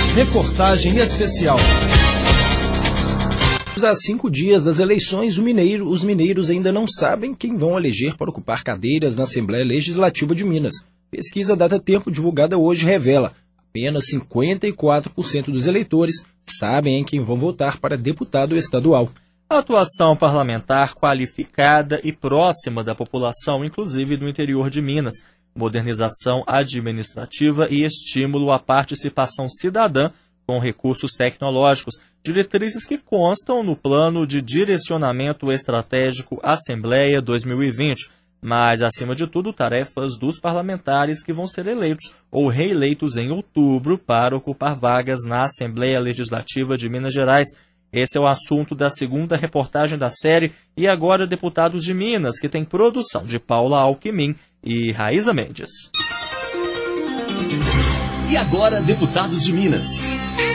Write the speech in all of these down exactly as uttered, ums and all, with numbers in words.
Reportagem especial. Há cinco dias das eleições, o mineiro, os mineiros ainda não sabem quem vão eleger para ocupar cadeiras na Assembleia Legislativa de Minas. Pesquisa Data Tempo divulgada hoje revela apenas cinquenta e quatro por cento dos eleitores sabem em quem vão votar para deputado estadual. A atuação parlamentar qualificada e próxima da população, inclusive do interior de Minas, modernização administrativa e estímulo à participação cidadã com recursos tecnológicos, diretrizes que constam no Plano de Direcionamento Estratégico Assembleia dois mil e vinte, mas, acima de tudo, tarefas dos parlamentares que vão ser eleitos ou reeleitos em outubro para ocupar vagas na Assembleia Legislativa de Minas Gerais. Esse é o assunto da segunda reportagem da série E Agora Deputados de Minas, que tem produção de Paula Alckmin e Raíza Mendes. E Agora Deputados de Minas.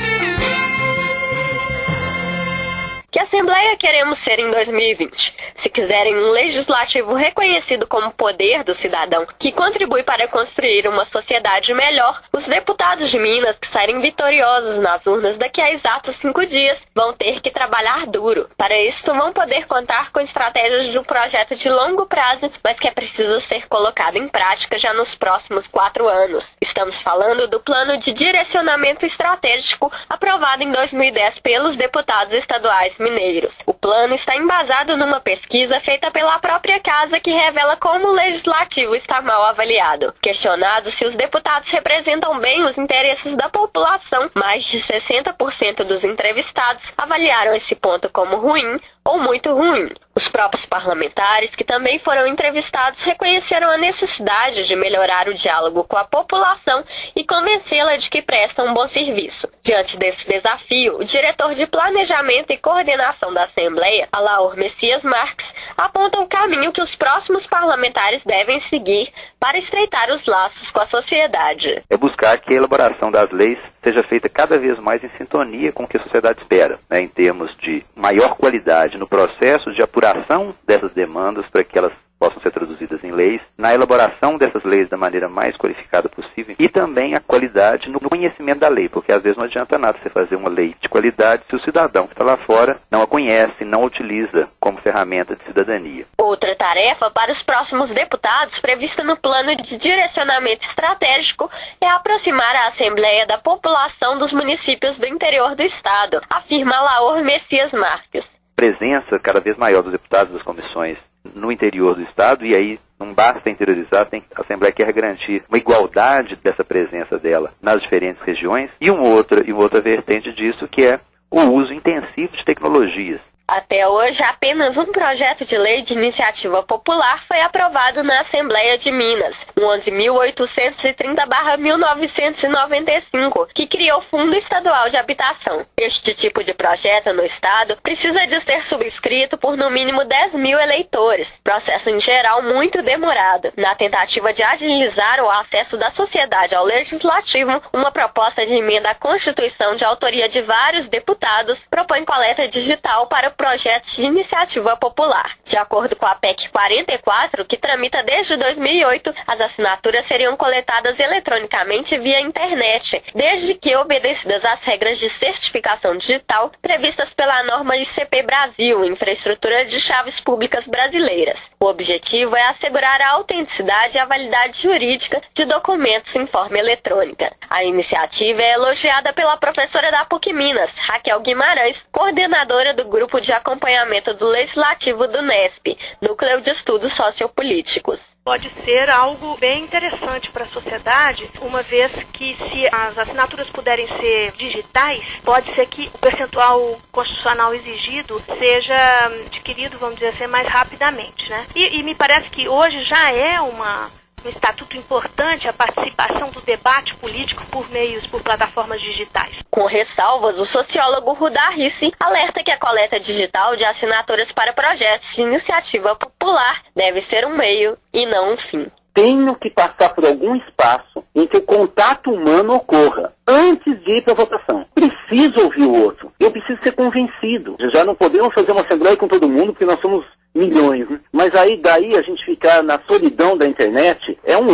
Que Assembleia queremos ser em dois mil e vinte? Se quiserem um legislativo reconhecido como poder do cidadão, que contribui para construir uma sociedade melhor, os deputados de Minas que saírem vitoriosos nas urnas daqui a exatos cinco dias vão ter que trabalhar duro. Para isso, vão poder contar com estratégias de um projeto de longo prazo, mas que é preciso ser colocado em prática já nos próximos quatro anos. Estamos falando do Plano de Direcionamento Estratégico aprovado em dois mil e dez pelos deputados estaduais mineiros. O plano está embasado numa pesquisa feita pela própria casa que revela como o legislativo está mal avaliado. Questionado se os deputados representam bem os interesses da população, mais de sessenta por cento dos entrevistados avaliaram esse ponto como ruim ou muito ruim. Os próprios parlamentares, que também foram entrevistados, reconheceram a necessidade de melhorar o diálogo com a população e convencê-la de que presta um bom serviço. Diante desse desafio, o diretor de Planejamento e Coordenação da Assembleia, Alaor Messias Marques, aponta o caminho que os próximos parlamentares devem seguir para estreitar os laços com a sociedade. É buscar que a elaboração das leis seja feita cada vez mais em sintonia com o que a sociedade espera, né, em termos de maior qualidade no processo de apuração dessas demandas para que elas possam ser traduzidas em leis, na elaboração dessas leis da maneira mais qualificada possível e também a qualidade no conhecimento da lei, porque às vezes não adianta nada você fazer uma lei de qualidade se o cidadão que está lá fora não a conhece, não a utiliza como ferramenta de cidadania. Outra tarefa para os próximos deputados, prevista no Plano de Direcionamento Estratégico, é aproximar a Assembleia da população dos municípios do interior do Estado, afirma Alaor Messias Marques. Presença cada vez maior dos deputados das comissões no interior do Estado, e aí não basta interiorizar, tem, a Assembleia quer garantir uma igualdade dessa presença dela nas diferentes regiões, e uma outra, e uma outra vertente disso que é o uso intensivo de tecnologias. Até hoje, apenas um projeto de lei de iniciativa popular foi aprovado na Assembleia de Minas, o onze mil oitocentos e trinta barra mil novecentos e noventa e cinco, que criou o Fundo Estadual de Habitação. Este tipo de projeto no Estado precisa de ser subscrito por no mínimo dez mil eleitores, processo em geral muito demorado. Na tentativa de agilizar o acesso da sociedade ao Legislativo, uma proposta de emenda à Constituição de autoria de vários deputados propõe coleta digital para projetos de iniciativa popular. De acordo com a P E C quarenta e quatro, que tramita desde dois mil e oito, as assinaturas seriam coletadas eletronicamente via internet, desde que obedecidas às regras de certificação digital previstas pela norma I C P Brasil, Infraestrutura de Chaves Públicas Brasileiras. O objetivo é assegurar a autenticidade e a validade jurídica de documentos em forma eletrônica. A iniciativa é elogiada pela professora da PUC Minas, Raquel Guimarães, coordenadora do Grupo de Acompanhamento do Legislativo do Nesp, Núcleo de Estudos Sociopolíticos. Pode ser algo bem interessante para a sociedade, uma vez que se as assinaturas puderem ser digitais, pode ser que o percentual constitucional exigido seja adquirido, vamos dizer assim, mais rapidamente, né? E, e me parece que hoje já é uma... um estatuto importante a participação do debate político por meios, por plataformas digitais. Com ressalvas, o sociólogo Rudá Rissi alerta que a coleta digital de assinaturas para projetos de iniciativa popular deve ser um meio e não um fim. Tenho que passar por algum espaço em que o contato humano ocorra antes de ir para a votação. Preciso ouvir o outro. Eu preciso ser convencido. Já não podemos fazer uma assembleia com todo mundo porque nós somos milhões, né? Mas aí daí a gente ficar na solidão da internet é um erro.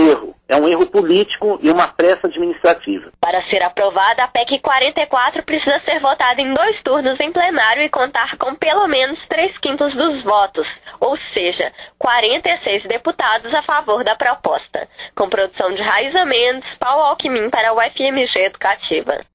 É um erro político e uma pressa administrativa. Para ser aprovada, a P E C quarenta e quatro precisa ser votada em dois turnos em plenário e contar com pelo menos três quintos dos votos, ou seja, quarenta e seis deputados a favor da proposta. Com produção de Raíza Mendes, Paulo Alckmin para a U F M G Educativa.